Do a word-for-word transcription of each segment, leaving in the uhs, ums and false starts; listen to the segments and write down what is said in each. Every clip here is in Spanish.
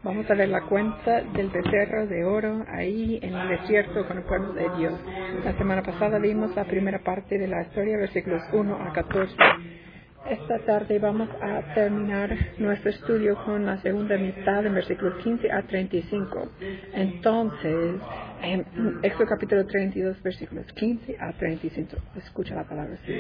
Vamos a ver la cuenta del becerro de oro ahí en el desierto con el pueblo de Dios. La semana pasada vimos la primera parte de la historia, versículos uno a catorce. Esta tarde vamos a terminar nuestro estudio con la segunda mitad en versículos quince a treinta y cinco. Entonces, en Éxodo capítulo treinta y dos, versículos quince a treinta y cinco. Escucha la palabra así.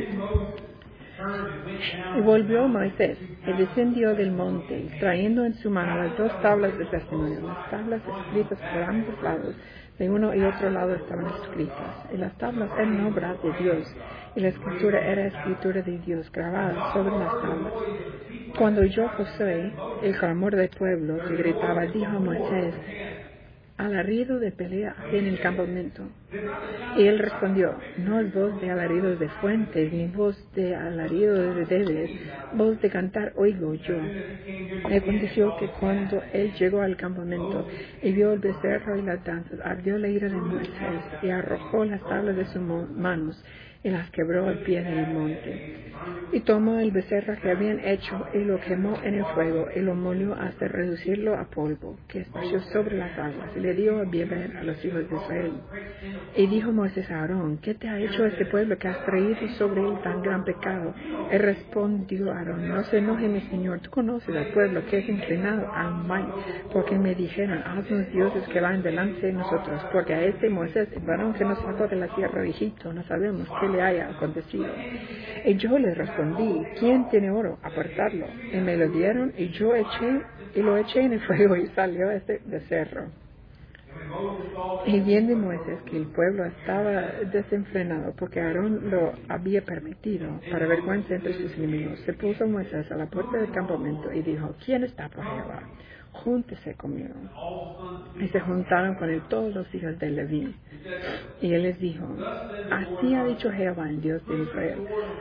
Y volvió Moisés y descendió del monte, trayendo en su mano las dos tablas de testimonio. Las tablas escritas por ambos lados, de uno y otro lado estaban escritas. Y las tablas eran obra de Dios, y la escritura era escritura de Dios, grabada sobre las tablas. Cuando oyó Josué el clamor del pueblo que gritaba, dijo a Moisés, alarido de pelea en el campamento. Y él respondió, no es voz de alaridos de fuentes, ni voz de alaridos de débiles, voz de cantar oigo yo. Me aconteció que cuando él llegó al campamento y vio el becerro y las danzas, ardió la ira de Moisés y arrojó las tablas de sus manos y las quebró al pie del monte. Y tomó el becerro que habían hecho y lo quemó en el fuego y lo molió hasta reducirlo a polvo, que esparció sobre las aguas, y le dio a beber a los hijos de Israel. Y dijo Moisés a Aarón, ¿qué te ha hecho este pueblo que has traído sobre él tan gran pecado? Él respondió a Aarón, no se enoje mi señor, tú conoces al pueblo que es inclinado al mal, porque me dijeron, haznos dioses que van delante de nosotros, porque a este Moisés, el varón que nos sacó de la tierra de Egipto, no sabemos qué le haya acontecido. Y yo les respondí, ¿quién tiene oro? Apartadlo. Y me lo dieron, y yo eché, y lo eché en el fuego, y salió este becerro. Y viendo Moisés que el pueblo estaba desenfrenado, porque Aarón lo había permitido, para vergüenza entre sus enemigos, se puso Moisés a la puerta del campamento y dijo, ¿quién está por Jehová? Júntese conmigo. Y se juntaron con él todos los hijos de Leví. Y él les dijo, así ha dicho Jehová, el Dios de Israel.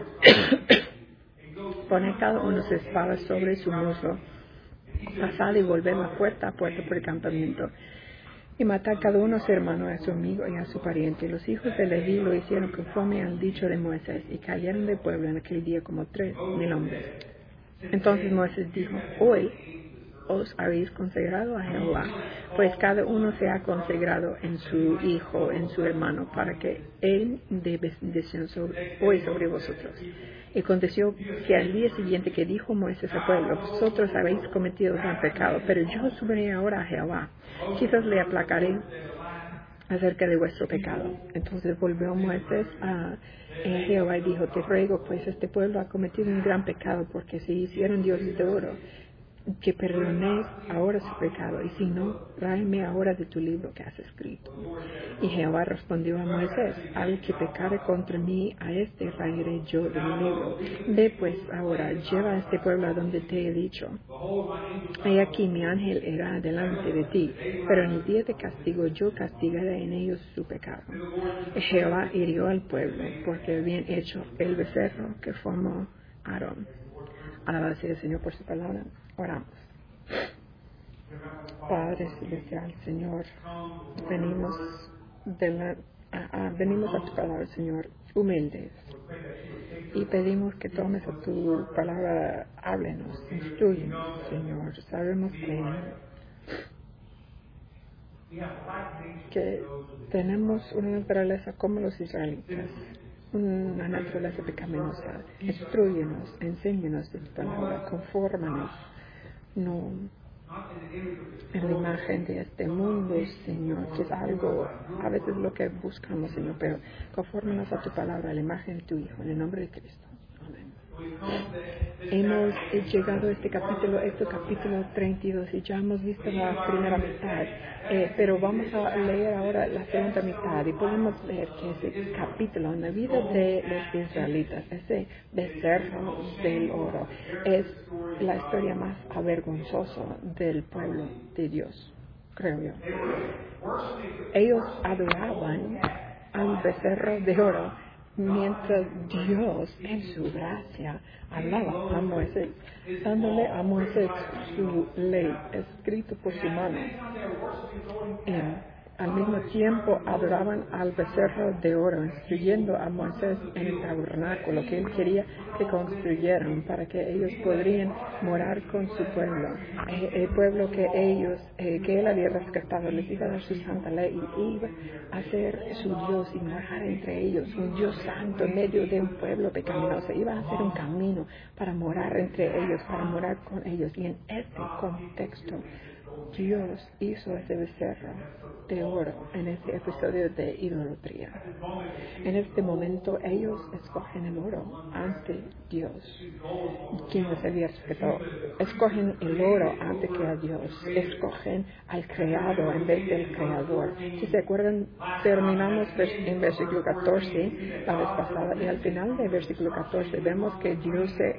Pone cada uno su espada sobre su muslo, pasad y volved la puerta a puerta por el campamento, y matad cada uno a su hermano, a su amigo y a su pariente. Y los hijos de Leví lo hicieron conforme al dicho de Moisés, y cayeron del pueblo en aquel día como tres mil hombres. Entonces Moisés dijo, hoy os habéis consagrado a Jehová, pues cada uno se ha consagrado en su hijo, en su hermano, para que él dé bendición sobre, hoy sobre vosotros. Y aconteció que al día siguiente que dijo Moisés al pueblo, vosotros habéis cometido gran pecado, pero yo subiré ahora a Jehová, quizás le aplacaré acerca de vuestro pecado. Entonces volvió Moisés a Jehová y dijo, te ruego, pues este pueblo ha cometido un gran pecado, porque se hicieron dioses de oro, que perdonéis ahora su pecado, y si no, tráeme ahora de tu libro que has escrito. Y Jehová respondió a Moisés, al que pecare contra mí, a este raeré yo de mi libro. Ve pues ahora, lleva a este pueblo a donde te he dicho. He aquí mi ángel irá delante de ti, pero en el día de castigo yo castigaré en ellos su pecado. Y Jehová hirió al pueblo, porque habían hecho el becerro que formó Aarón. Alabado sea el Señor por su palabra. Oramos. Padre celestial, Señor, venimos, de la, a, a, venimos a tu palabra, Señor, humildes, y pedimos que tomes a tu palabra, háblenos, instruyenos, Señor. Sabemos que, que tenemos una naturaleza como los israelitas, una naturaleza pecaminosa. Instruyenos, enséñanos de tu palabra, confórmanos, no en la imagen de este mundo, Señor, que es algo, a veces lo que buscamos, Señor, pero confórmanos a tu palabra, a la imagen de tu Hijo, en el nombre de Cristo. Amén. Hemos llegado a este capítulo, este capítulo treinta y dos, y ya hemos visto la primera mitad, eh, pero vamos a leer ahora la segunda mitad, y podemos leer que ese capítulo en la vida de los israelitas, ese becerro del oro, es la historia más avergonzosa del pueblo de Dios, creo yo. Ellos adoraban al becerro de oro, mientras Dios en su gracia hablaba a Moisés, dándole a Moisés su ley escrito por su mano. Eh, al mismo tiempo adoraban al becerro de oro, instruyendo a Moisés en el tabernáculo que él quería que construyeran para que ellos podrían morar con su pueblo, eh, el pueblo que ellos, eh, que él había rescatado, les iba a dar su santa ley y iba a ser su Dios y morar entre ellos, un Dios santo en medio de un pueblo pecaminoso, iba a hacer un camino para morar entre ellos, para morar con ellos. Y en este contexto, Dios hizo ese becerro de oro en ese episodio de idolatría. En este momento ellos escogen el oro ante Dios, quien les había respetado. Escogen el oro antes que a Dios. Escogen al creado en vez del creador. Si se acuerdan, terminamos en versículo catorce la vez pasada, y al final del versículo catorce vemos que Dios se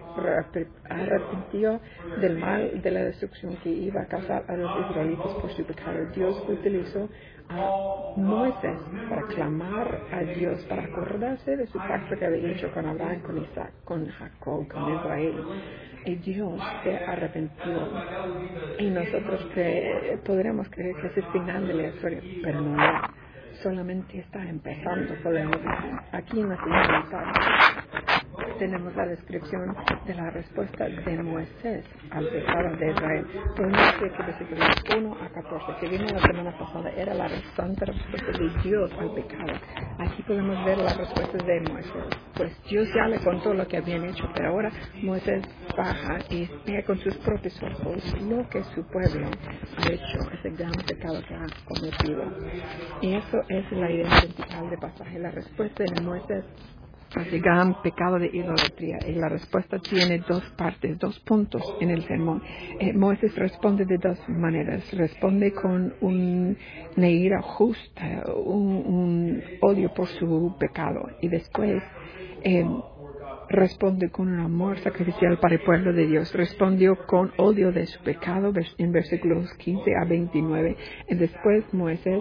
arrepintió del mal, de la destrucción que iba a causar a los israelitas por su pecado. Dios utilizó a Moisés para clamar a Dios, para acordarse de su pacto que había hecho con Abraham, con Isaac, con Jacob, con Israel. Y Dios se arrepintió. Y nosotros cre podremos creer que es el final de la historia, pero no es. Solamente está empezando, podemos decir. Aquí en la siguiente parte tenemos la descripción de la respuesta de Moisés al pecado de Israel. Podemos decir que versículos uno a catorce, que vino la semana pasada, era la santa respuesta de Dios al pecado. Aquí podemos ver la respuesta de Moisés. Pues Dios ya le contó lo que habían hecho, pero ahora Moisés baja y ve con sus propios ojos lo que su pueblo ha hecho, ese gran pecado que ha cometido. Y eso es la idea central del pasaje, la respuesta de Moisés a ese gran pecado de idolatría. Y la respuesta tiene dos partes, dos puntos en el sermón. Eh, Moisés responde de dos maneras. Responde con un, una ira justa, un, un odio por su pecado. Y después eh, responde con un amor sacrificial para el pueblo de Dios. Respondió con odio de su pecado en versículos quince a veintinueve. Y después Moisés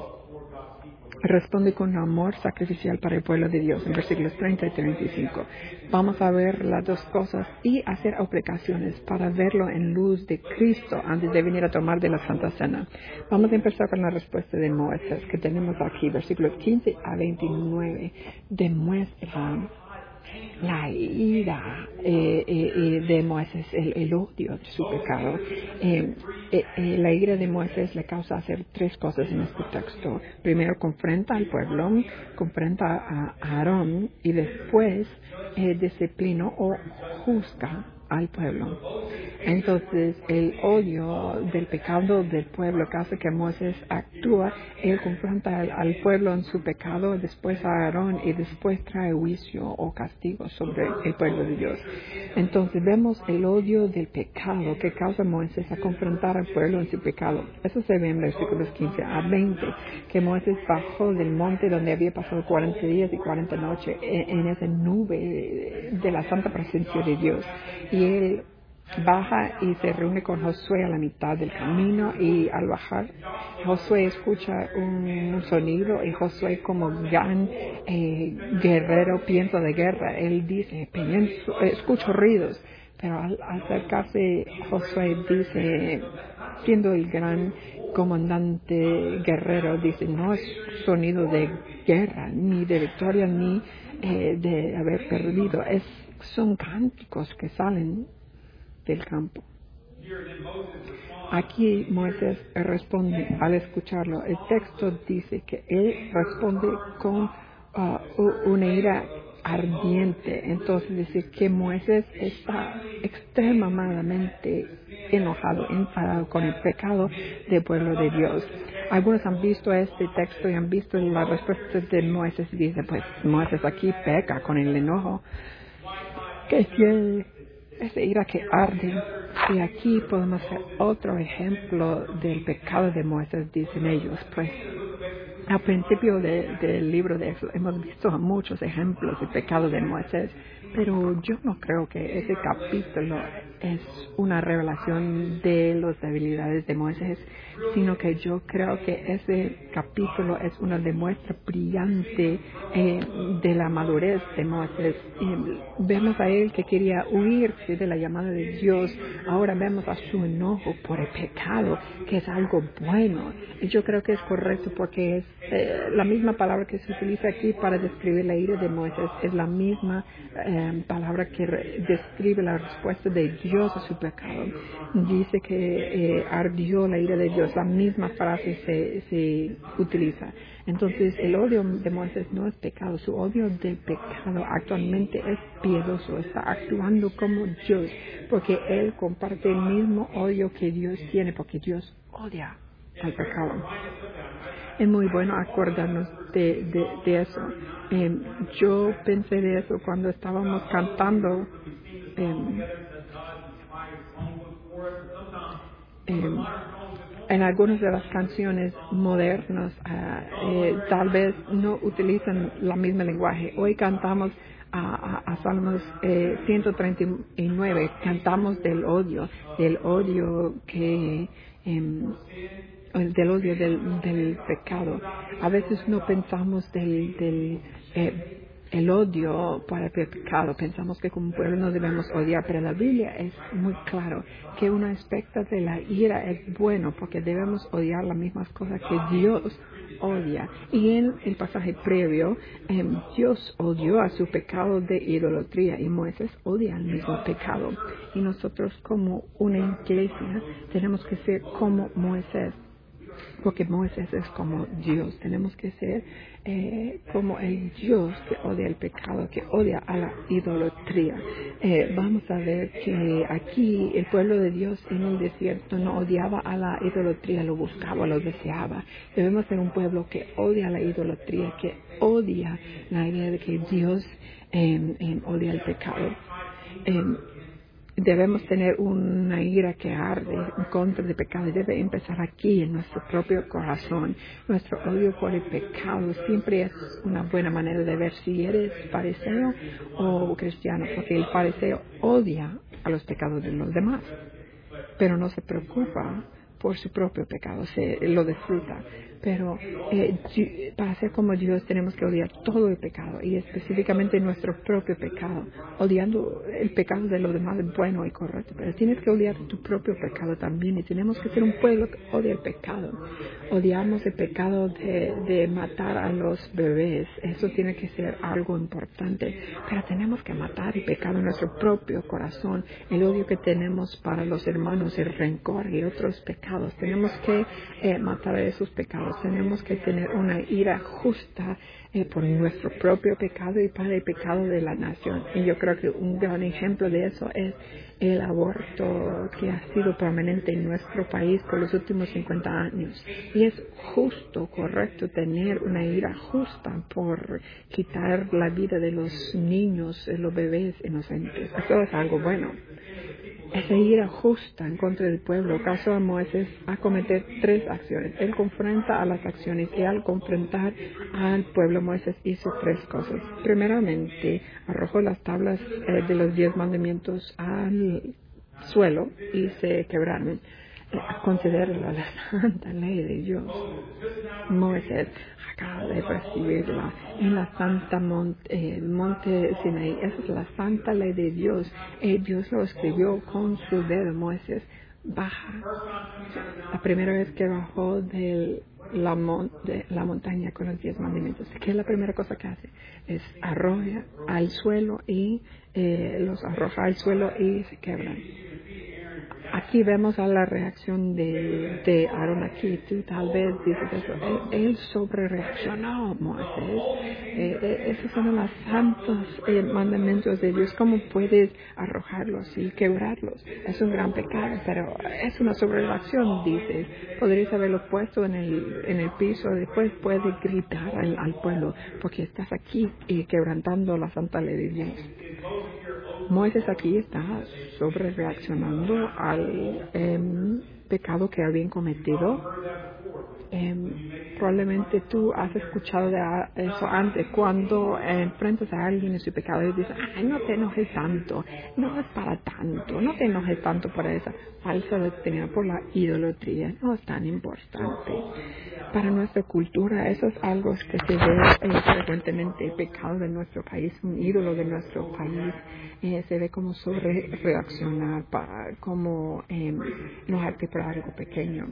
responde con amor sacrificial para el pueblo de Dios en versículos treinta y treinta y cinco. Vamos a ver las dos cosas y hacer aplicaciones para verlo en luz de Cristo antes de venir a tomar de la Santa Cena. Vamos a empezar con la respuesta de Moisés que tenemos aquí, versículos quince a veintinueve. Demuestra la ira eh, eh, de Moisés, el, el odio de su pecado. Eh, eh, eh, la ira de Moisés le causa hacer tres cosas en este texto. Primero, confronta al pueblo, confronta a Aarón y después eh, disciplina o juzga al pueblo. Entonces, el odio del pecado del pueblo que hace que Moisés actúa, él confronta al, al pueblo en su pecado, después a Aarón y después trae juicio o castigo sobre el pueblo de Dios. Entonces, vemos el odio del pecado que causa Moisés a confrontar al pueblo en su pecado. Eso se ve en versículos quince a veinte, que Moisés bajó del monte donde había pasado cuarenta días y cuarenta noches en, en esa nube de la santa presencia de Dios. Y él baja y se reúne con Josué a la mitad del camino, y al bajar Josué escucha un sonido y Josué, como gran eh, guerrero, piensa de guerra, él dice, pienso, escucho ruidos, pero al acercarse Josué dice, siendo el gran comandante guerrero, dice, no es sonido de guerra, ni de victoria, ni eh, de haber perdido, es, son cánticos que salen del campo. Aquí Moisés responde al escucharlo. El texto dice que él responde con uh, una ira ardiente. Entonces dice que Moisés está extremadamente enojado, enfadado con el pecado del pueblo de Dios. Algunos han visto este texto y han visto la respuesta de Moisés y dicen, pues Moisés aquí peca con el enojo que tiene, esa ira que arde. Y aquí podemos ver otro ejemplo del pecado de Moisés, dicen ellos. Pues al principio de, del libro de Éxodo hemos visto muchos ejemplos del pecado de Moisés, pero yo no creo que ese capítulo es una revelación de las debilidades de Moisés, sino que yo creo que ese capítulo es una demuestra brillante eh, de la madurez de Moisés. Eh, vemos a él que quería huirse de la llamada de Dios. Ahora vemos a su enojo por el pecado, que es algo bueno. Y yo creo que es correcto porque es eh, la misma palabra que se utiliza aquí para describir la ira de Moisés. Es la misma eh, palabra que re- describe la respuesta de Dios a su pecado. Dice que eh, ardió la ira de Dios. La misma frase se, se utiliza. Entonces, el odio de Moisés no es pecado. Su odio del pecado actualmente es piadoso. Está actuando como Dios, porque él comparte el mismo odio que Dios tiene, porque Dios odia al pecado. Es muy bueno acordarnos de, de, de eso. Eh, yo pensé de eso cuando estábamos cantando eh, eh, en algunas de las canciones modernas. Uh, eh, tal vez no utilizan la misma lenguaje. Hoy cantamos a, a, a Salmos eh, ciento treinta y nueve, cantamos del odio, del odio que... Eh, del odio del, del pecado. A veces no pensamos del, del eh, el odio para el pecado. Pensamos que como pueblo no debemos odiar, pero la Biblia es muy claro que un aspecto de la ira es bueno porque debemos odiar las mismas cosas que Dios odia. Y en el pasaje previo, eh, Dios odió a su pecado de idolatría y Moisés odia el mismo pecado. Y nosotros como una iglesia tenemos que ser como Moisés. Porque Moisés es como Dios. Tenemos que ser eh, como el Dios que odia el pecado, que odia a la idolatría. Eh, vamos a ver que aquí el pueblo de Dios en el desierto no odiaba a la idolatría, lo buscaba, lo deseaba. Debemos ser un pueblo que odia a la idolatría, que odia la idea de que Dios eh, eh, odia el pecado. Eh, Debemos tener una ira que arde en contra del pecado. Debe empezar aquí, en nuestro propio corazón. Nuestro odio por el pecado siempre es una buena manera de ver si eres fariseo o cristiano, porque el fariseo odia a los pecados de los demás, pero no se preocupa por su propio pecado, se lo disfruta. Pero eh, para ser como Dios tenemos que odiar todo el pecado y específicamente nuestro propio pecado. Odiando el pecado de los demás es bueno y correcto, pero tienes que odiar tu propio pecado también y tenemos que ser un pueblo que odia el pecado. Odiamos el pecado de, de matar a los bebés, eso tiene que ser algo importante, pero tenemos que matar el pecado en nuestro propio corazón, el odio que tenemos para los hermanos, el rencor y otros pecados. Tenemos que eh, matar a esos pecados. Tenemos que tener una ira justa eh, por nuestro propio pecado y para el pecado de la nación. Y yo creo que un gran ejemplo de eso es el aborto que ha sido permanente en nuestro país por los últimos cincuenta años. Y es justo, correcto, tener una ira justa por quitar la vida de los niños, de los bebés inocentes. Eso es algo bueno. Esa ira justa en contra del pueblo causó a Moisés a cometer tres acciones. Él confronta a las acciones y al confrontar al pueblo Moisés hizo tres cosas. Primeramente, arrojó las tablas eh, de los diez mandamientos al suelo y se quebraron. Eh, considéralo la santa ley de Dios. Moisés acaba de recibirla en la santa monte, eh, monte Sinaí. Esa es la santa ley de Dios. Eh, Dios lo escribió con su dedo. Moisés baja. La primera vez que bajó de la, mon de la montaña con los diez mandamientos, ¿qué es la primera cosa que hace? Es arroja al suelo y eh, los arroja al suelo y se quebran. Aquí vemos a la reacción de, de Aarón aquí. Tú tal vez dices eso. Él, él sobre reaccionó, Moisés. Eh, eh, esos son los santos eh, mandamientos de Dios. ¿Cómo puedes arrojarlos y quebrarlos? Es un gran pecado, pero es una sobrereacción, dices. Podrías haberlo puesto en el, en el piso. Después puedes gritar al, al pueblo porque estás aquí eh, quebrantando la santa ley de Dios. Moisés aquí está sobre reaccionando al eh, pecado que habían cometido Eh, probablemente tú has escuchado de a- eso antes, cuando eh, enfrentas a alguien en su pecado y dices, ay, no te enojes tanto, no es para tanto, no te enojes tanto por esa falsa doctrina, por la idolatría, no es tan importante. Para nuestra cultura eso es algo que se ve eh, frecuentemente, el pecado de nuestro país, un ídolo de nuestro país, eh, se ve como sobre reaccionar, para, como eh, enojarte por algo pequeño.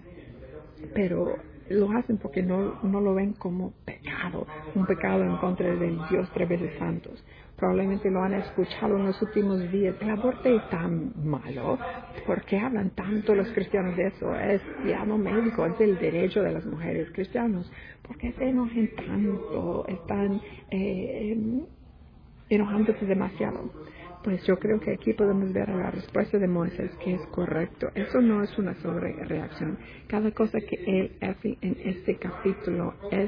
Pero lo hacen porque no, no lo ven como pecado, un pecado en contra del Dios tres veces santos. Probablemente lo han escuchado en los últimos días. El aborto es tan malo. ¿Por qué hablan tanto los cristianos de eso? Es ya no médico, es el derecho de las mujeres cristianas. ¿Por qué se enojen tanto? Están eh, enojándose demasiado. Pues yo creo que aquí podemos ver a la respuesta de Moisés que es correcto. Eso no es una sobrereacción. Cada cosa que él hace en este capítulo es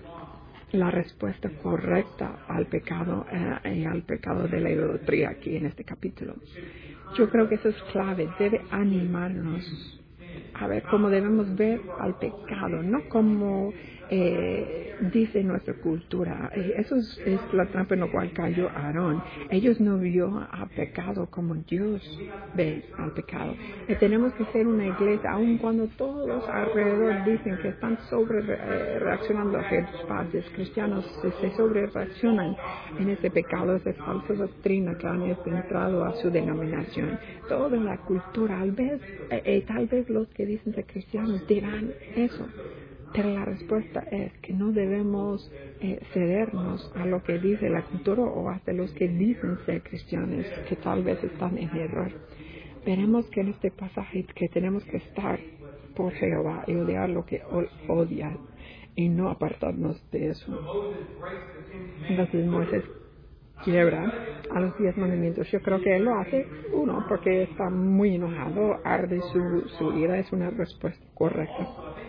la respuesta correcta al pecado eh, y al pecado de la idolatría aquí en este capítulo. Yo creo que eso es clave. Debe animarnos a ver cómo debemos ver al pecado, no como eh, dice nuestra cultura. Eh, eso es, es la trampa en la cual cayó Aarón. Ellos no vio a pecado como Dios ve al pecado. Eh, tenemos que ser una iglesia, aun cuando todos alrededor dicen que están sobre eh, reaccionando a que los padres cristianos se, se sobre reaccionan en ese pecado, esa falsa doctrina que han entrado a su denominación. Toda la cultura, tal vez, eh, eh, tal vez los que dicen ser cristianos dirán eso, pero la respuesta es que no debemos eh, cedernos a lo que dice la cultura o hasta los que dicen ser cristianos, que tal vez están en error. Veremos que en este pasaje que tenemos que estar por Jehová y odiar lo que odia y no apartarnos de eso. Entonces Moisés quiebra a los diez mandamientos. Yo creo que él lo hace, uno, porque está muy enojado, arde su, su ira, es una respuesta correcta.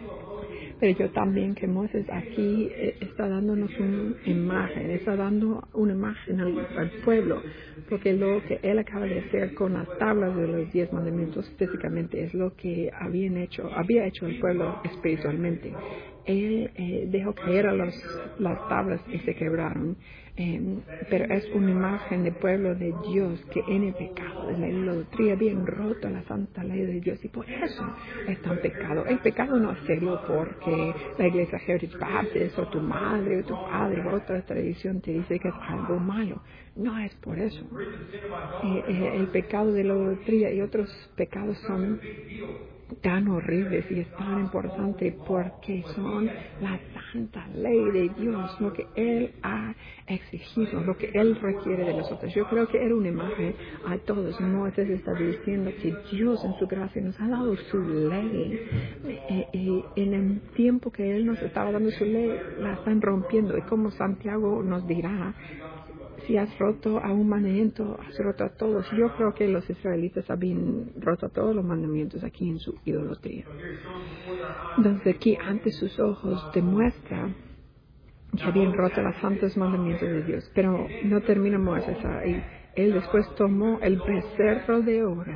Pero yo también que Moisés aquí eh, está dándonos una imagen, está dando una imagen al, al pueblo, porque lo que él acaba de hacer con las tablas de los diez mandamientos físicamente es lo que habían hecho, había hecho el pueblo espiritualmente. Él eh, dejó caer a los, las tablas y se quebraron, eh, pero es una imagen del pueblo de Dios que en el pecado de la idolatría habían roto la santa ley de Dios y por eso es tan pecado. El pecado no es serio porque la iglesia Heritage Baptist o tu madre o tu padre o otra tradición te dice que es algo malo. No es por eso. Eh, eh, el pecado de la idolatría y otros pecados son tan horribles y es tan importante porque son la santa ley de Dios, lo que Él ha exigido, lo que Él requiere de nosotros. Yo creo que era una imagen a todos. Moisés está diciendo que Dios en su gracia nos ha dado su ley. Eh, eh, en el tiempo que Él nos estaba dando su ley, la están rompiendo. Y como Santiago nos dirá, si has roto a un mandamiento, has roto a todos. Yo creo que los israelitas habían roto a todos los mandamientos aquí en su idolatría. Entonces aquí ante sus ojos demuestra que habían roto los santos mandamientos de Dios. Pero no termina Moisés ahí. Él después tomó el becerro de oro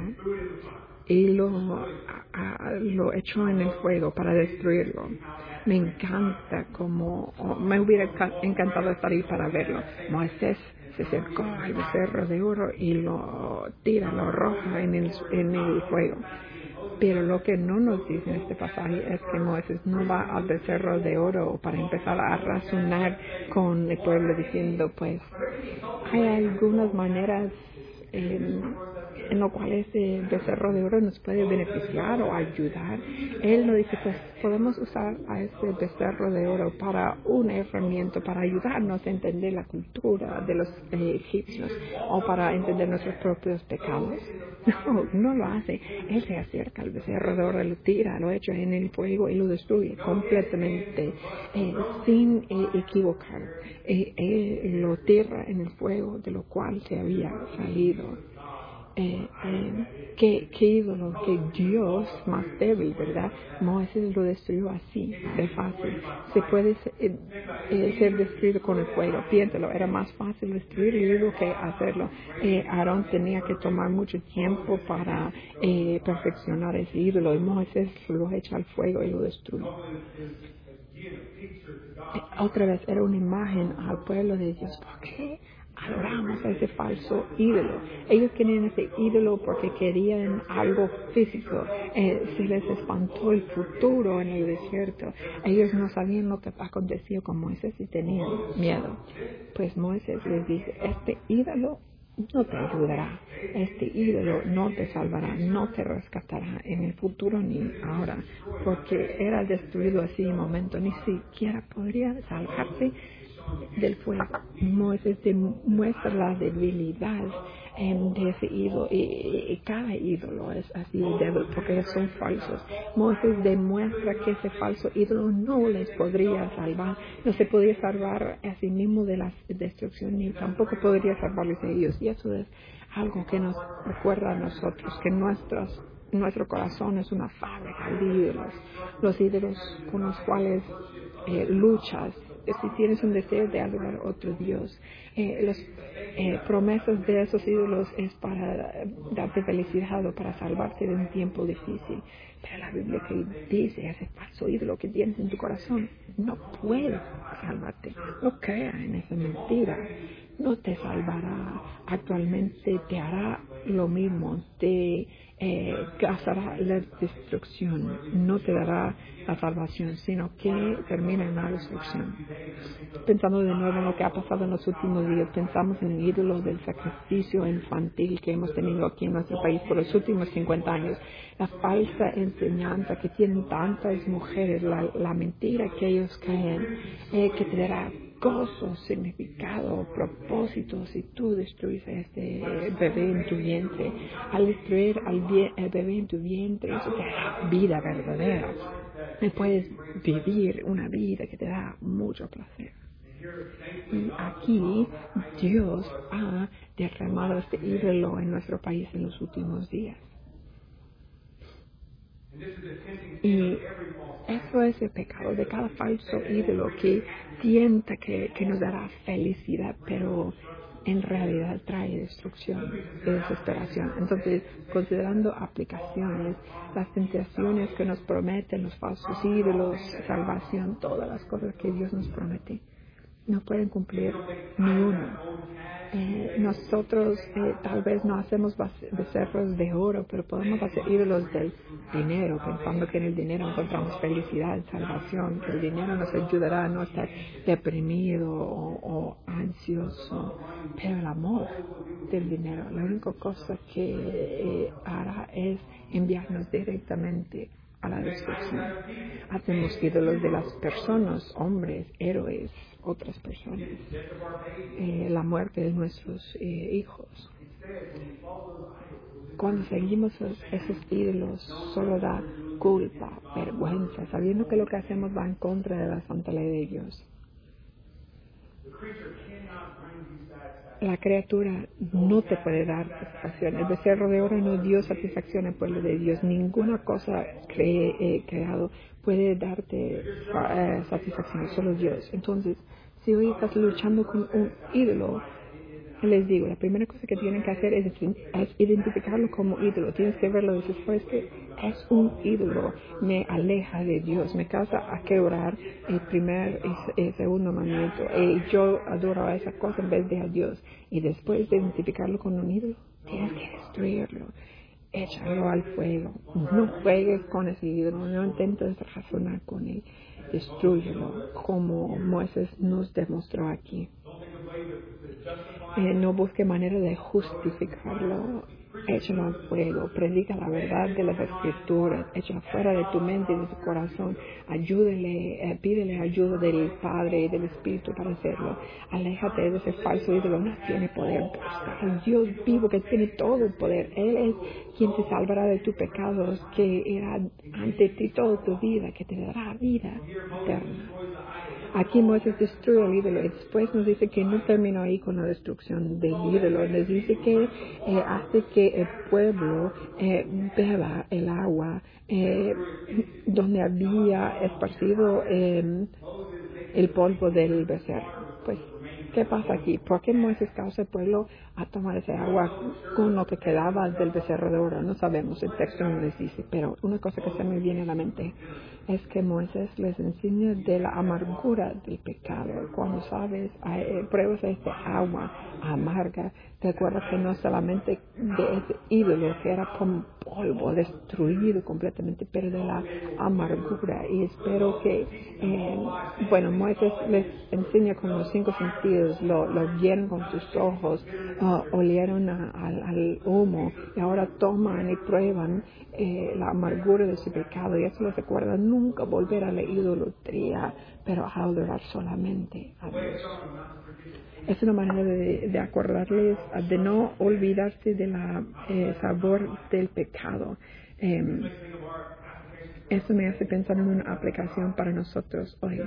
y lo, a, a, lo echó en el fuego para destruirlo. Me encanta como, oh, me hubiera encantado estar ahí para verlo. Moisés se acercó al becerro de oro y lo tira, lo arroja en el, en el fuego. Pero lo que no nos dice en este pasaje es que Moisés no va al becerro de oro para empezar a razonar con el pueblo diciendo, pues, hay algunas maneras eh, en lo cual ese becerro de oro nos puede beneficiar o ayudar. Él nos dice, pues podemos usar a este becerro de oro para una herramienta, para ayudarnos a entender la cultura de los eh, egipcios o para entender nuestros propios pecados. No, no lo hace. Él se acerca al becerro de oro, lo tira, lo echa en el fuego y lo destruye completamente, eh, sin eh, equivocar. Eh, él lo tira en el fuego de lo cual se había salido. eh, eh, ¿qué, qué ídolo, qué Dios más débil, ¿verdad? Moisés lo destruyó así, de fácil. Se puede eh, eh, ser destruido con el fuego. Piénsalo, era más fácil destruir el ídolo que hacerlo. Eh, Aarón tenía que tomar mucho tiempo para eh, perfeccionar ese ídolo y Moisés lo echa al fuego y lo destruye. Otra vez era una imagen al pueblo de Dios. ¿Por qué adoramos a ese falso ídolo? Ellos querían ese ídolo porque querían algo físico. Eh, se les espantó el futuro en el desierto. Ellos no sabían lo que aconteció con Moisés y tenían miedo. Pues Moisés les dice, este ídolo no te ayudará, este ídolo no te salvará, no te rescatará en el futuro ni ahora, porque era destruido así en un momento, ni siquiera podría salvarse del fuego. Moisés demuestra la debilidad em, de ese ídolo, y, y, y cada ídolo es así de débil porque son falsos. Moisés demuestra que ese falso ídolo no les podría salvar, no se podía salvar a sí mismo de la destrucción, ni tampoco podría salvarles a ellos. Y eso es algo que nos recuerda a nosotros, que nuestros nuestro corazón es una fábrica de ídolos, los ídolos con los cuales eh, luchas. Si tienes un deseo de adorar a otro Dios, eh, las eh, promesas de esos ídolos es para darte felicidad o para salvarte de un tiempo difícil. Pero la Biblia que dice, ese falso ídolo que tienes en tu corazón no puede salvarte. No crea en esa mentira. No te salvará. Actualmente te hará lo mismo. Te eh, causará la destrucción. No te dará la salvación, sino que termina en la destrucción. Pensando de nuevo en lo que ha pasado en los últimos días, pensamos en el ídolo del sacrificio infantil que hemos tenido aquí en nuestro país por los últimos cincuenta años, la falsa enseñanza que tienen tantas mujeres, la, la mentira que ellos creen, eh, que te dará gozo, significado, propósito si tú destruyes a este bebé en tu vientre. Al destruir al, vie- al bebé en tu vientre, eso te dará vida verdadera. Y puedes vivir una vida que te da mucho placer. Y aquí Dios ha derramado este ídolo en nuestro país en los últimos días. Y eso es el pecado de cada falso ídolo que tienta que, que nos dará felicidad, pero en realidad trae destrucción y desesperación. Entonces, considerando aplicaciones, las tentaciones que nos prometen los falsos ídolos, salvación, todas las cosas que Dios nos promete, no pueden cumplir ni uno. Eh, nosotros eh, tal vez no hacemos becerros de oro, pero podemos hacer ídolos del dinero, pensando que en el dinero encontramos felicidad, salvación, que el dinero nos ayudará a no estar deprimido o, o ansioso. Pero el amor del dinero, la única cosa que eh, hará es enviarnos directamente a la destrucción. Hacemos ídolos de las personas, hombres, héroes, otras personas, eh, la muerte de nuestros eh, hijos. Cuando seguimos esos, esos ídolos, solo da culpa, vergüenza, sabiendo que lo que hacemos va en contra de la santa ley de Dios. La criatura no te puede dar satisfacción. El becerro de oro no dio satisfacción al pueblo de Dios. Ninguna cosa cre eh, creado puede darte uh, satisfacción, solo Dios. Entonces, si hoy estás luchando con un ídolo, les digo, la primera cosa que tienen que hacer es, es identificarlo como ídolo. Tienes que verlo y decir, pues que es un ídolo, me aleja de Dios, me causa a quebrar el primer y el segundo mandamiento. Y yo adoro a esa cosa en vez de a Dios. Y después de identificarlo como un ídolo, tienes que destruirlo, échalo al fuego. No juegues con ese ídolo, no intentes razonar con él, destrúyelo, como Moisés nos demostró aquí. Eh, no busque manera de justificarlo, échalo al fuego, predica la verdad de las escrituras, échalo fuera de tu mente y de tu corazón, ayúdele, eh, pídele ayuda del Padre y del Espíritu para hacerlo, aléjate de ese falso ídolo, no tiene poder, busca al Dios vivo que tiene todo el poder, Él es quien te salvará de tus pecados, que era ante ti toda tu vida, que te dará vida eterna. Aquí Moisés destruye el ídolo y después nos dice que no terminó ahí con la destrucción del ídolo. Les dice que eh, hace que que el pueblo eh, beba el agua eh, donde había esparcido eh, el polvo del becerro. Pues, ¿qué pasa aquí? ¿Por qué Moisés causa al pueblo a tomar ese agua con lo que quedaba del becerro de oro? No sabemos, el texto no les dice, pero una cosa que se me viene a la mente es que Moisés les enseña de la amargura del pecado. Cuando sabes, hay, pruebas este agua amarga, te acuerdas que no solamente de ese ídolo que era como polvo, destruido completamente, pero de la amargura. Y espero que, eh, bueno, Moisés les enseña con los cinco sentidos, lo, lo vieron con sus ojos, uh, olieron a, al, al humo, y ahora toman y prueban eh, la amargura de su pecado, y eso les recuerda nunca volver a la idolatría, pero a adorar solamente a Dios. Es una manera de, de acordarles, de no olvidarse del eh, sabor del pecado. Eh, eso me hace pensar en una aplicación para nosotros hoy.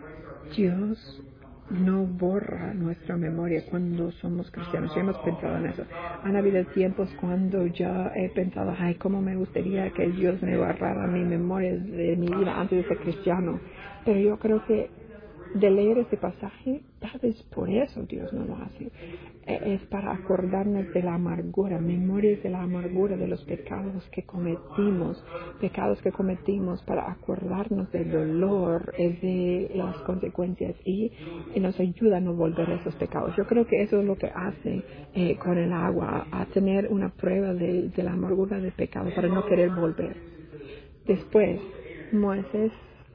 Dios no borra nuestra memoria cuando somos cristianos. Ya hemos pensado en eso. Han habido tiempos cuando yo he pensado, ay, cómo me gustaría que Dios me borrara mi memoria de mi vida antes de ser cristiano. Pero yo creo que de leer este pasaje, tal vez por eso Dios no lo hace. Es para acordarnos de la amargura, memorias de la amargura de los pecados que cometimos, pecados que cometimos, para acordarnos del dolor, de las consecuencias, y, y nos ayuda a no volver a esos pecados. Yo creo que eso es lo que hace eh, con el agua, a tener una prueba de, de la amargura del pecado para no querer volver. Después, Moisés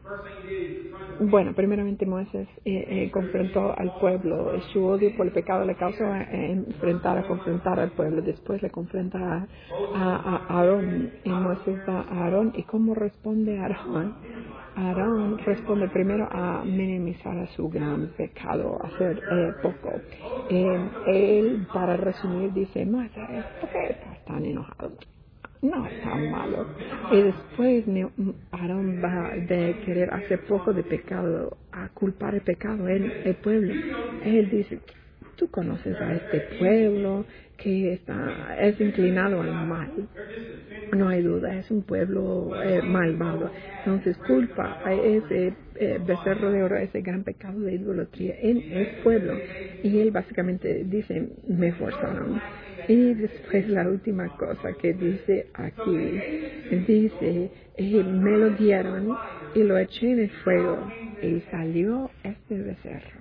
Bueno, primeramente Moisés eh, eh, confrontó al pueblo. Su odio por el pecado le causó eh, enfrentar, a confrontar al pueblo. Después le confronta a, a, a Aarón. Y Moisés va a Aarón. ¿Y cómo responde Aarón? Aarón responde primero a minimizar a su gran pecado, a hacer eh, poco. Eh, él, para resumir, dice, Moisés, ¿por qué estás tan enojado? No es tan malo. Y después Aarón va de querer hacer poco de pecado, a culpar el pecado en el pueblo. Él dice, tú conoces a este pueblo que está, es inclinado al mal. No hay duda, es un pueblo eh, malvado. Entonces culpa a ese eh, becerro de oro, ese gran pecado de idolatría en el pueblo. Y él básicamente dice, me forzaron. Y después la última cosa que dice aquí, dice, eh, me lo dieron y lo eché en el fuego y salió este becerro.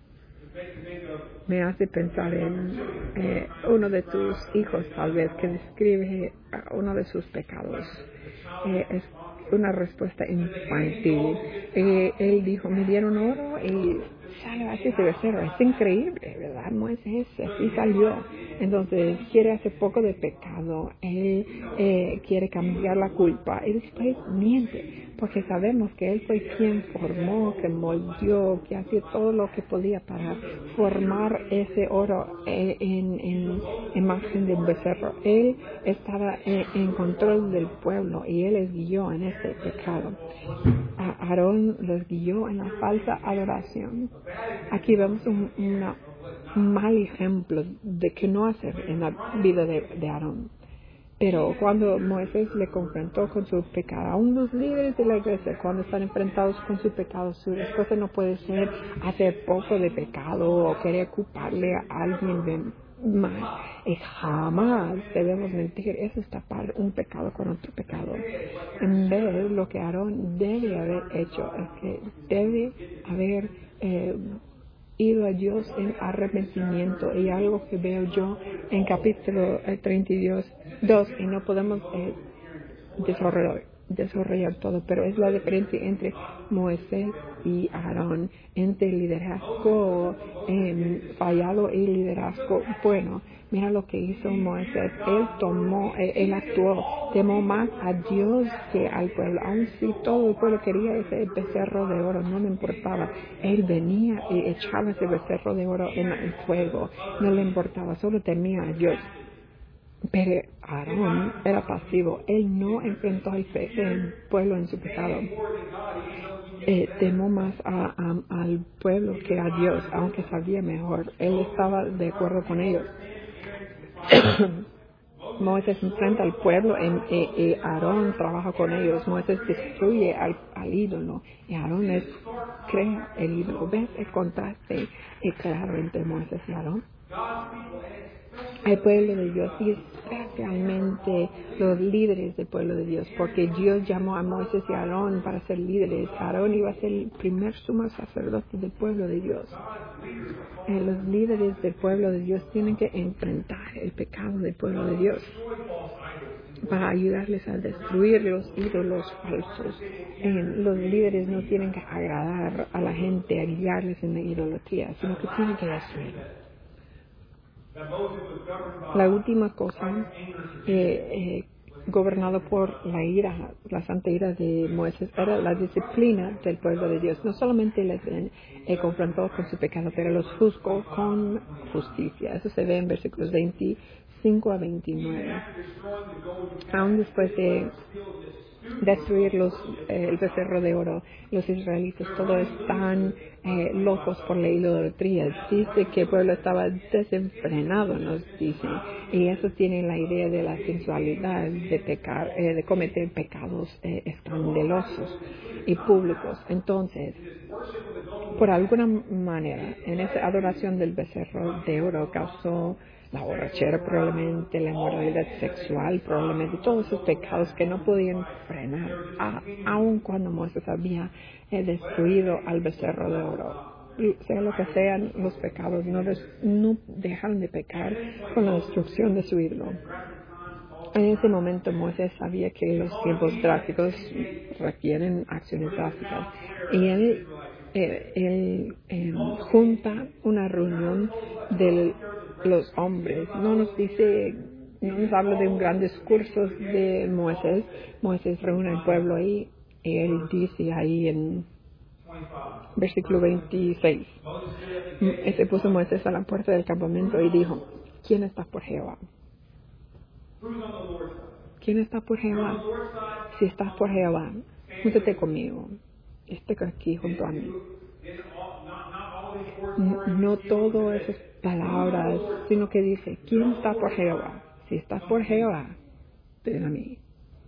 Me hace pensar en eh, uno de tus hijos, tal vez, que describe uno de sus pecados. Eh, es una respuesta infantil. Eh, él dijo, me dieron oro y salió así ese becerro. Es increíble, ¿verdad? Moisés así salió. Entonces quiere hacer poco de pecado. Él eh, quiere cambiar la culpa y después miente, porque sabemos que él fue quien formó, que moldeó, que hacía todo lo que podía para formar ese oro eh, en, en imagen de un becerro. Él estaba en, en control del pueblo y él les guió en ese pecado. A Aarón les guió en la falsa adoración. Aquí vemos un, una, un mal ejemplo de qué no hacer en la vida de, de Aarón. Pero cuando Moisés le confrontó con su pecado, aún los líderes de la iglesia, cuando están enfrentados con su pecado, su respuesta no puede ser hacer poco de pecado o querer culparle a alguien de mal. Y jamás debemos mentir, eso es tapar un pecado con otro pecado. En vez, lo que Aarón debe haber hecho es que debe haber eh, ido a Dios en arrepentimiento, y algo que veo yo en capítulo eh, treinta y dos, y no podemos eh, desarrollar, desarrollar todo, pero es la diferencia entre Moisés y Aarón, entre liderazgo eh, fallado y liderazgo bueno. Mira lo que hizo Moisés. Él tomó, él, él actuó, temó más a Dios que al pueblo. Aun si todo el pueblo quería ese becerro de oro, no le importaba. Él venía y echaba ese becerro de oro en el fuego. No le importaba, solo temía a Dios. Pero Aarón era pasivo. Él no enfrentó al pueblo en su pecado. Eh, temó más a, a, al pueblo que a Dios, aunque sabía mejor. Él estaba de acuerdo con ellos. Moisés enfrenta al pueblo y, y, y Aarón trabaja con ellos. Moisés destruye al, al ídolo y Aarón es, crea el ídolo. ¿Ves el contraste claro entre Moisés y Aarón? El pueblo de Dios y especialmente los líderes del pueblo de Dios, porque Dios llamó a Moisés y a Aarón para ser líderes. Aarón iba a ser el primer sumo sacerdote del pueblo de Dios. Eh, los líderes del pueblo de Dios tienen que enfrentar el pecado del pueblo de Dios para ayudarles a destruir los ídolos falsos. Eh, los líderes no tienen que agradar a la gente, a guiarles en la idolatría, sino que tienen que destruirlo. La última cosa, eh, eh, gobernado por la ira, la santa ira de Moisés, era la disciplina del pueblo de Dios. No solamente les eh, confrontó con su pecado, pero los juzgó con justicia. Eso se ve en versículos veinticinco a veintinueve. Aún después de destruir los, eh, el becerro de oro, los israelitas todos están eh, locos por la idolatría. Dice que el pueblo estaba desenfrenado, nos dice, y eso tiene la idea de la sensualidad, de pecar, eh, de cometer pecados eh, escandalosos y públicos. Entonces, por alguna manera, en esa adoración del becerro de oro causó la borrachera, probablemente la inmoralidad sexual, probablemente todos esos pecados que no podían frenar, a, aun cuando Moisés había eh, destruido al becerro de oro. Sea lo que sean los pecados, no, des, no dejaron de pecar con la destrucción de su ídolo. En ese momento Moisés sabía que los tiempos drásticos requieren acciones drásticas y él, él, él eh, junta una reunión de los hombres. No nos dice, no nos habla de un gran discurso de Moisés. Moisés reúne al pueblo ahí y él dice ahí en versículo veintiséis, se puso Moisés a la puerta del campamento y dijo: ¿quién está por Jehová? ¿Quién está por Jehová? Si estás por Jehová, júntate conmigo. Esté aquí junto a mí. No, no todo esas palabras, sino que dice: ¿quién está por Jehová? Si estás por Jehová, ven a mí.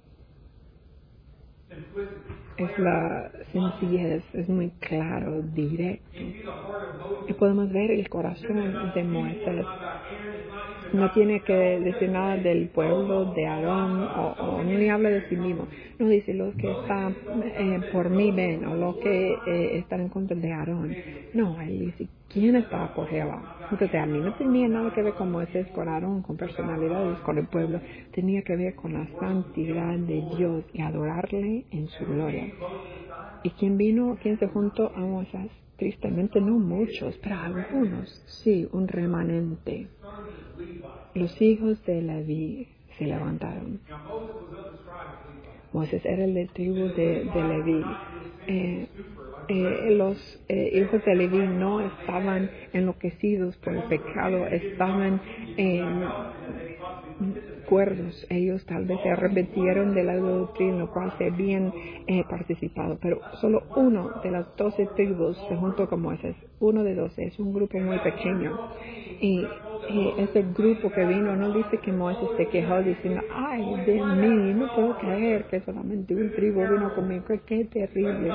Es la sencillez, es muy claro, directo. Y podemos ver el corazón de Moisés. No tiene que decir nada del pueblo de Aarón, o, o ni habla de sí mismo. No dice: los que están eh, por mí ven, o los que eh, están en contra de Aarón. No, él dice: ¿quién está por Jehová? Entonces, a mí no tenía nada que ver con Moisés, con Aarón, con personalidades, con el pueblo. Tenía que ver con la santidad de Dios y adorarle en su gloria. ¿Y quién vino? ¿Quién se juntó a Moisés? Tristemente no muchos, pero algunos, sí, un remanente. Los hijos de Leví se levantaron. Moisés era el de tribu de, de Leví. Eh, eh, los eh, hijos de Leví no estaban enloquecidos por el pecado, estaban en cuerdos. Ellos tal vez se arrepintieron de la doctrina en la cual se habían eh, participado, pero solo uno de las doce tribus se juntó con Moisés. Uno de doce, es un grupo muy pequeño. Y, y ese grupo que vino no dice que Moisés se quejó diciendo: ay, de mí, no puedo creer que solamente un tribu vino conmigo, qué terrible.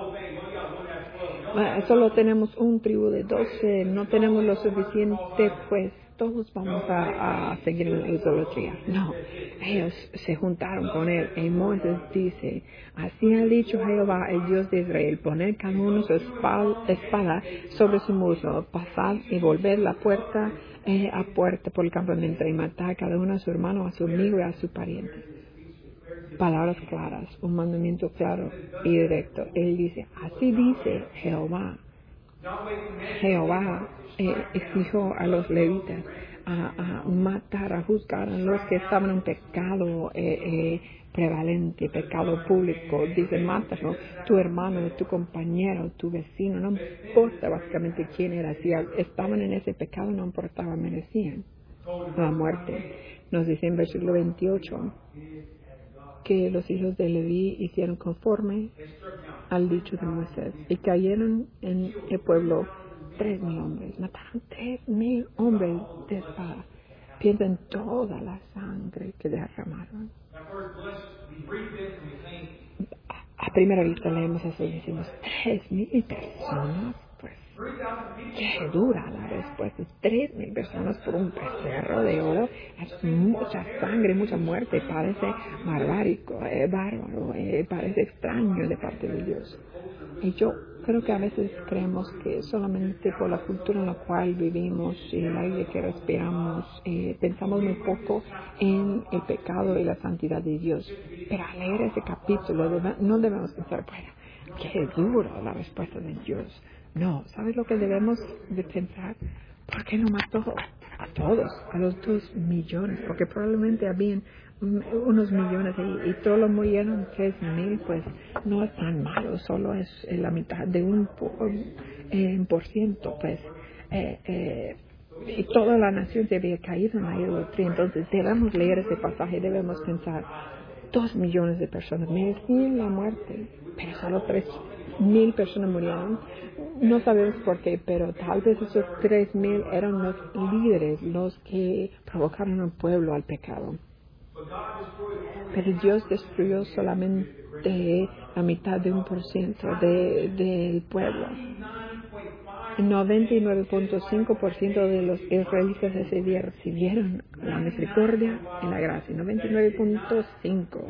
Uh, solo tenemos un tribu de doce, no tenemos lo suficiente, pues todos vamos a, a seguir en la idolatría. No, ellos se juntaron con él. Y Moisés dice: así ha dicho Jehová, el Dios de Israel: poned cada uno su espada sobre su muslo, pasad y volver la puerta eh, a puerta por el campamento, y matar cada uno a su hermano, a su amigo y a su pariente. Palabras claras, un mandamiento claro y directo. Él dice: así dice Jehová. Jehová eh, exigió a los levitas a, a matar, a juzgar a los que estaban en pecado eh, eh, prevalente, pecado público. Dice: mátalo, tu hermano, tu compañero, tu vecino, no importa básicamente quién era. Si estaban en ese pecado, no importaba, merecían la muerte. Nos dice en versículo veintiocho que los hijos de Leví hicieron conforme al dicho de Moisés y cayeron en el pueblo tres mil hombres. Mataron tres mil hombres de espada. Piensa en toda la sangre que derramaron. A, a primera vista leemos eso y decimos, tres mil personas, pues, qué dura la respuesta. Tres mil personas por un becerro de oro, es mucha sangre, mucha muerte, parece barbárico, eh, bárbaro, eh, parece extraño de parte de Dios. Y yo creo que a veces creemos que solamente por la cultura en la cual vivimos y el aire que respiramos, eh, pensamos muy poco en el pecado y la santidad de Dios. Pero al leer ese capítulo debe, no debemos pensar, bueno, qué duro la respuesta de Dios. No, ¿sabes lo que debemos de pensar? ¿Por qué no mató a todos, a los dos millones? Porque probablemente habían unos millones y, y todos los murieron, tres mil, pues no es tan malo, solo es la mitad de un por, eh, por ciento, pues. Eh, eh, y toda la nación se había caído en la idolatría. Entonces debemos leer ese pasaje, debemos pensar, dos millones de personas merecían la muerte, pero solo tres mil personas murieron. No sabemos por qué, pero tal vez esos tres mil eran los líderes, los que provocaron al pueblo al pecado. Pero Dios destruyó solamente la mitad de un por ciento de, del pueblo. El noventa y nueve punto cinco por ciento de los israelitas ese día recibieron la misericordia y la gracia. noventa y nueve punto cinco.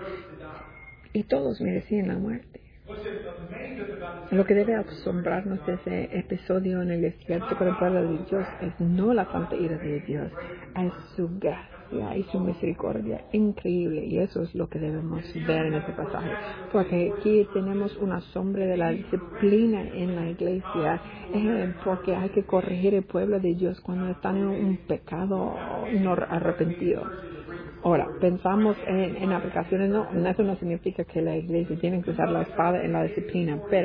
Y todos merecían la muerte. Lo que debe asombrarnos de ese episodio en el desierto con el pueblo de Dios es no la santa ira de Dios, es su gracia y su misericordia increíble. Y eso es lo que debemos ver en ese pasaje. Porque aquí tenemos una sombra de la disciplina en la iglesia, eh, porque hay que corregir el pueblo de Dios cuando están en un pecado no arrepentido. Ahora, pensamos en, en aplicaciones, no, eso no significa que la iglesia tiene que usar la espada en la disciplina, pero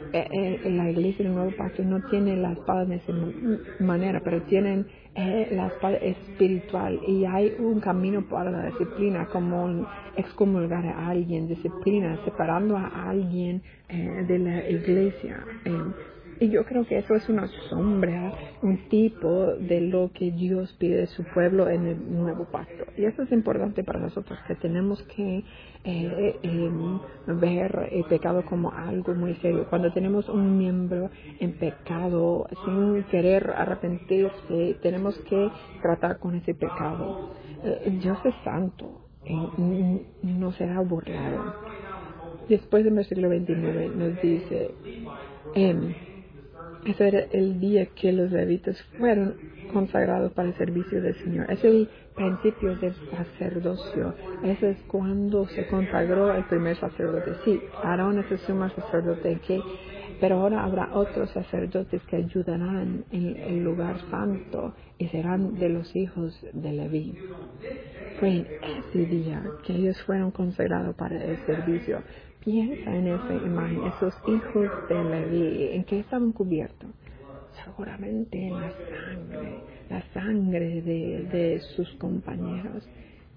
eh, en la iglesia del Nuevo Pacto no tiene la espada de esa manera, pero tienen eh, la espada espiritual y hay un camino para la disciplina, como excomulgar a alguien, disciplina, separando a alguien eh, de la iglesia. Eh, Y yo creo que eso es una sombra, un tipo de lo que Dios pide de su pueblo en el nuevo pacto. Y eso es importante para nosotros, que tenemos que eh, eh, ver el pecado como algo muy serio. Cuando tenemos un miembro en pecado, sin querer arrepentirse, tenemos que tratar con ese pecado. Eh, Dios es santo y no será burlado. Después del versículo veintinueve nos dice... Eh, Ese era el día que los levitas fueron consagrados para el servicio del Señor. Es el principio del sacerdocio. Ese es cuando se consagró el primer sacerdote. Sí, Aarón es el sumo sacerdote, que, pero ahora habrá otros sacerdotes que ayudarán en el lugar santo y serán de los hijos de Leví. Fue en ese día que ellos fueron consagrados para el servicio. Piensa en esa imagen, esos hijos de Leví, ¿en qué estaban cubiertos? Seguramente en la sangre, la sangre de, de sus compañeros,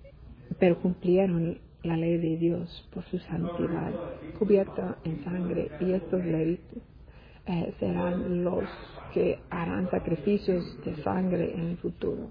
pero cumplieron la ley de Dios por su santidad, cubierta en sangre, y estos levitas eh, serán los que harán sacrificios de sangre en el futuro.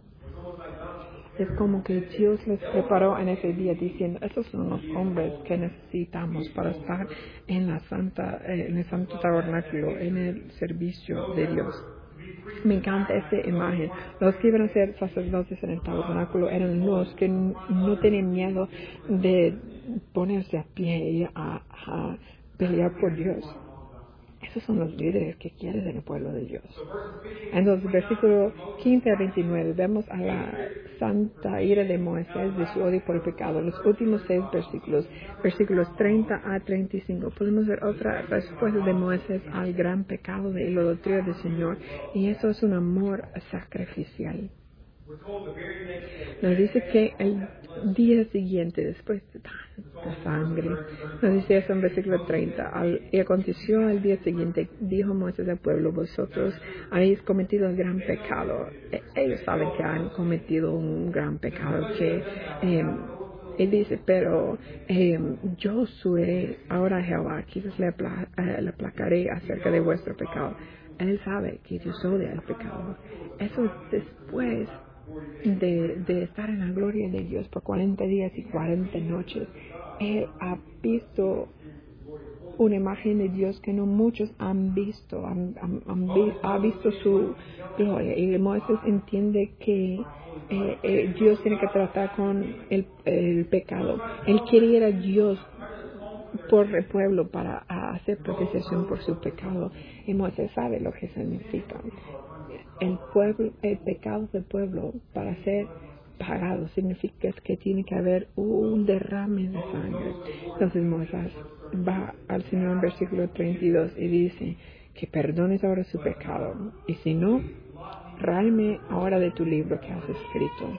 Es como que Dios les preparó en ese día diciendo, esos son los hombres que necesitamos para estar en la santa, eh, en el santo tabernáculo, en el servicio de Dios. Me encanta esta imagen. Los que iban a ser sacerdotes en el tabernáculo eran los que n- no tenían miedo de ponerse a pie y a, a pelear por Dios. Esos son los líderes que quieres en el pueblo de Dios. Entonces, versículo quince a veintinueve, vemos a la santa ira de Moisés de su odio por el pecado. Los últimos seis versículos, versículos treinta a treinta y cinco, podemos ver otra respuesta de Moisés al gran pecado de idolatría del Señor. Y eso es un amor sacrificial. Nos dice que el día siguiente, después de tanta sangre, nos dice eso en versículo treinta, al, y aconteció al día siguiente, dijo Moisés al pueblo, vosotros habéis cometido un gran pecado. E- ellos saben que han cometido un gran pecado, que eh, él dice, pero eh, yo subiré ahora a Jehová, quizás le, apla, eh, le aplacaré acerca de vuestro pecado. Él sabe que Dios odia el pecado. Eso después de, de estar en la gloria de Dios por cuarenta días y cuarenta noches. Él ha visto una imagen de Dios que no muchos han visto, han, han, han vi, ha visto su gloria. Y Moisés entiende que eh, eh, Dios tiene que tratar con el, el pecado. Él quiere ir a Dios por el pueblo para hacer propiciación por su pecado. Y Moisés sabe lo que significa. El pueblo, el pecado del pueblo para ser pagado significa que tiene que haber un derrame de sangre. Entonces Moisés va al Señor en versículo treinta y dos y dice que perdones ahora su pecado, y si no, ráeme ahora de tu libro que has escrito.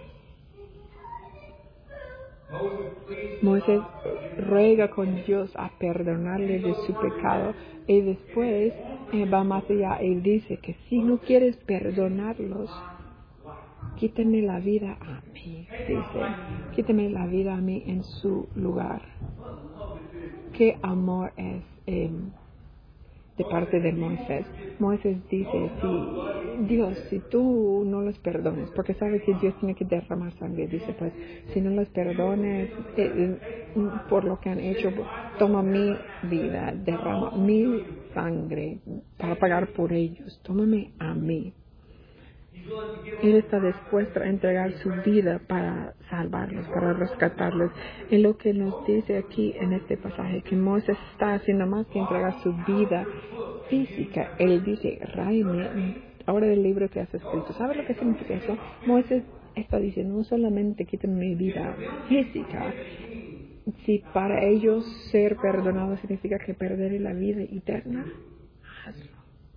Moisés ruega con Dios a perdonarle de su pecado, y después eh, va más allá y dice que si no quieres perdonarlos, quítame la vida a mí, dice, quítame la vida a mí en su lugar. ¿Qué amor es eh, de parte de Moisés? Moisés dice, si Dios, si tú no los perdones, porque sabes que Dios tiene que derramar sangre, dice, pues, si no los perdones eh, por lo que han hecho, toma mi vida, derrama mi sangre para pagar por ellos, tómame a mí. Él está dispuesto a entregar su vida para salvarlos, para rescatarlos. Y lo que nos dice aquí en este pasaje, que Moisés está haciendo más que entregar su vida física. Él dice, ráeme ahora del libro que has escrito. ¿Sabes lo que significa eso? Moisés está diciendo, no solamente quiten mi vida física, si para ellos ser perdonados significa que perderé la vida eterna, hazlo.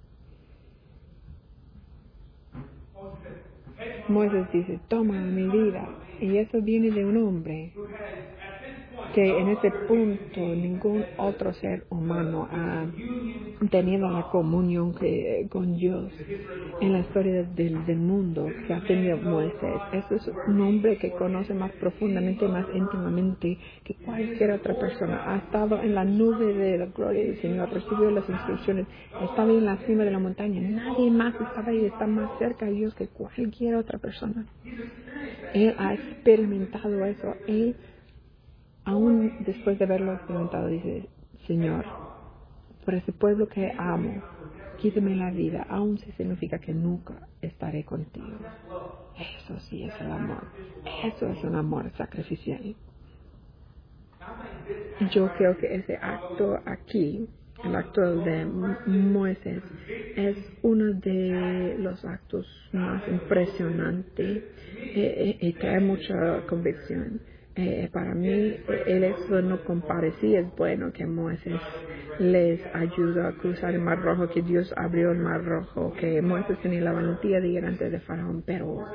Moisés dice, toma mi vida. Y eso viene de un hombre que en ese punto ningún otro ser humano ha tenido la comunión que, con Dios en la historia del, del mundo que ha tenido Moisés. Eso es un hombre que conoce más profundamente, más íntimamente que cualquier otra persona. Ha estado en la nube de la gloria del Señor, recibió las instrucciones, estaba en la cima de la montaña. Nadie más estaba ahí, está más cerca de Dios que cualquier otra persona. Él ha experimentado eso. Él, aún después de haberlo experimentado, dice, Señor, por ese pueblo que amo, quítame la vida, aun si significa que nunca estaré contigo. Eso sí es el amor. Eso es un amor sacrificial. Yo creo que ese acto aquí, el acto de Moisés, es uno de los actos más impresionantes eh, y trae mucha convicción. Eh, para mí, el éxodo no comparecía. Es bueno que Moisés les ayudó a cruzar el Mar Rojo, que Dios abrió el Mar Rojo, que Moisés tenía la valentía de ir antes de Faraón, pero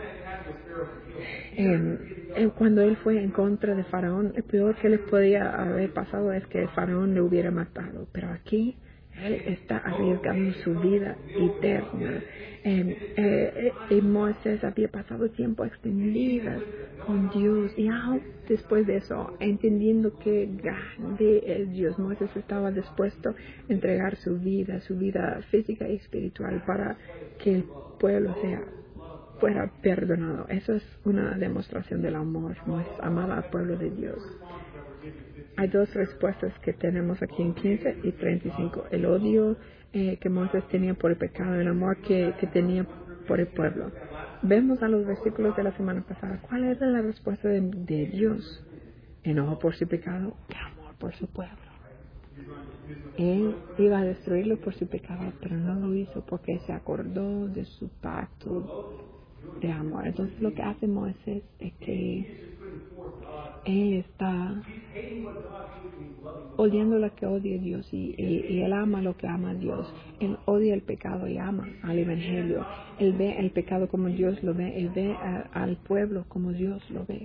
eh, eh, cuando él fue en contra de Faraón, el peor que les podía haber pasado es que Faraón le hubiera matado, pero aquí él está arriesgando su vida eterna. Eh, eh, y Moisés había pasado tiempo extendido con Dios, y aún después de eso, entendiendo que grande es Dios, Moisés estaba dispuesto a entregar su vida, su vida física y espiritual, para que el pueblo sea fuera perdonado. Eso es una demostración del amor. Moisés amaba al pueblo de Dios. Hay dos respuestas que tenemos aquí en quince y treinta y cinco. El odio eh, que Moisés tenía por el pecado, el amor que, que tenía por el pueblo. Vemos a los versículos de la semana pasada. ¿Cuál era la respuesta de, de Dios? Enojo por su pecado y amor por su pueblo. Él iba a destruirlo por su pecado, pero no lo hizo porque se acordó de su pacto de amor. Entonces lo que hace Moisés es que él está odiando lo que odia Dios, y, y, y él ama lo que ama a Dios. Él odia el pecado y ama al Evangelio. Él ve el pecado como Dios lo ve. Él ve a, al pueblo como Dios lo ve.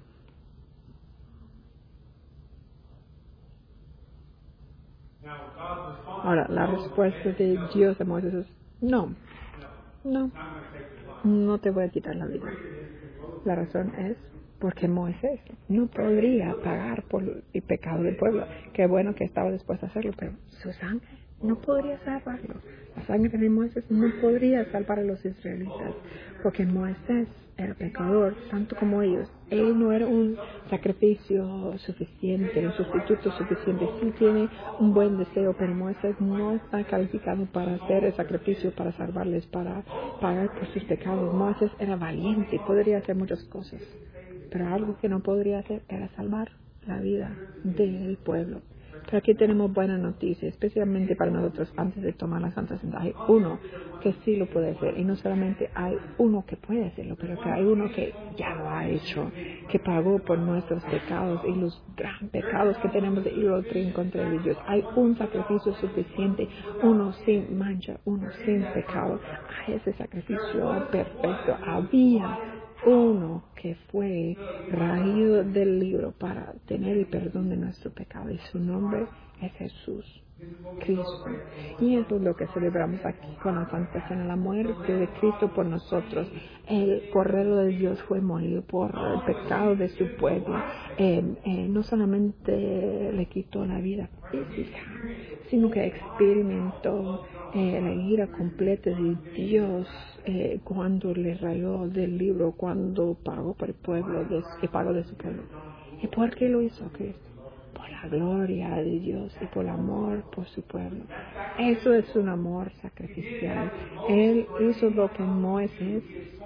Ahora, la respuesta de Dios a Moisés es no, no, no te voy a quitar la vida. La razón es porque Moisés no podría pagar por el pecado del pueblo. Qué bueno que estaba dispuesto a hacerlo, pero su sangre no podría salvarlo. La sangre de Moisés no podría salvar a los israelitas, porque Moisés era pecador, tanto como ellos. Él no era un sacrificio suficiente, un sustituto suficiente. Sí tiene un buen deseo, pero Moisés no está calificado para hacer el sacrificio, para salvarles, para pagar por sus pecados. Moisés era valiente, podría hacer muchas cosas, pero algo que no podría hacer era salvar la vida del pueblo. Pero aquí tenemos buena noticia, especialmente para nosotros antes de tomar la Santa Cena. Hay uno que sí lo puede hacer, y no solamente hay uno que puede hacerlo, pero que hay uno que ya lo ha hecho, que pagó por nuestros pecados y los gran pecados que tenemos de idolatría en contra de Dios. Hay un sacrificio suficiente, uno sin mancha, uno sin pecado. Hay ese sacrificio perfecto. Había uno que fue raído del libro para tener el perdón de nuestro pecado, y su nombre es Jesús Cristo. Y eso es lo que celebramos aquí con la Santa Cena, la muerte de Cristo por nosotros. El Cordero de Dios fue morido por el pecado de su pueblo. Eh, eh, no solamente le quitó la vida física, sino que experimentó eh, la ira completa de Dios eh, cuando le rayó del libro, cuando pagó por el pueblo, de, el pago de su pueblo. ¿Y por qué lo hizo Cristo? Por la gloria de Dios y por el amor por su pueblo. Eso es un amor sacrificial. Él hizo lo que Moisés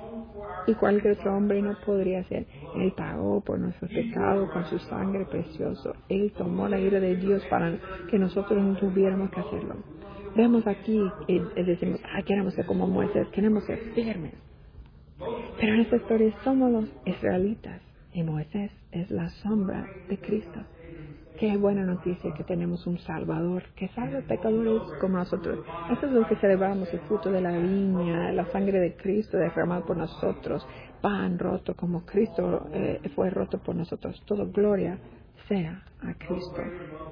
y cualquier otro hombre no podría hacer. Él pagó por nuestro pecado con su sangre preciosa. Él tomó la ira de Dios para que nosotros no tuviéramos que hacerlo. Vemos aquí y, y decimos, ah, queremos ser como Moisés, queremos ser firmes. Pero en esta historia somos los israelitas y Moisés es la sombra de Cristo. Qué buena noticia que tenemos un Salvador que salva pecadores como nosotros. Eso es lo que celebramos, el fruto de la viña, la sangre de Cristo derramada por nosotros, pan roto como Cristo eh, fue roto por nosotros. Todo gloria sea a Cristo.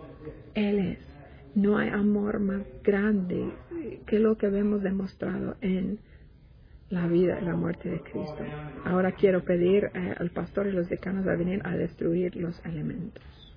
Él es. No hay amor más grande que lo que vemos demostrado en la vida y la muerte de Cristo. Ahora quiero pedir eh, al pastor y los decanos a venir a destruir los elementos.